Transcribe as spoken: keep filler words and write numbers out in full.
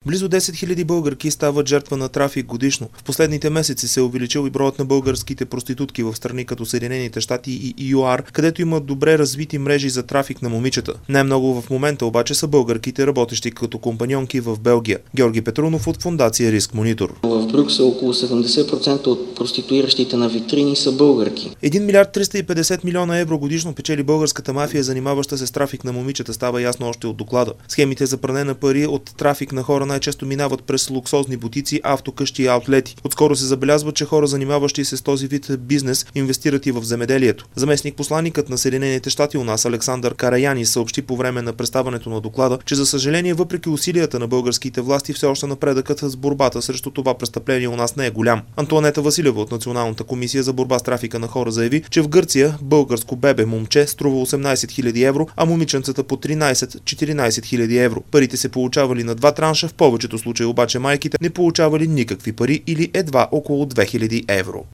Близо десет хиляди българки стават жертва на трафик годишно. В последните месеци се е увеличил и броят на българските проститутки в страни като Съединените щати и ЮАР, където има добре развити мрежи за трафик на момичета. Най-много в момента обаче са българките, работещи като компаньонки в Белгия. Георги Петрунов от фондация Риск Монитор. В Брюксел около седемдесет процента от проституиращите на витрини са българки. един милиард триста и петдесет милиона евро годишно печели българската мафия, занимаваща се с трафик на момичета, става ясно още от доклада. Схемите за пране на пари от трафик на хора най-често минават през луксозни бутици, автокъщи и аутлети. Отскоро се забелязва, че хора, занимаващи се с този вид бизнес, инвестират и в земеделието. Заместник посланикът на Съединените щати у нас Александър Караяни съобщи по време на представането на доклада, че за съжаление, въпреки усилията на българските власти, все още напредъкът с борбата срещу това престъпление у нас не е голям. Антоанета Василева от Националната комисия за борба с трафика на хора заяви, че в Гърция българско бебе момче струва осемнадесет хиляди евро, а момиченцата по тринадесет-четиринадесет хиляди евро. Парите се получавали на два транша, в повечето случаи обаче майките не получавали никакви пари или едва около две хиляди евро.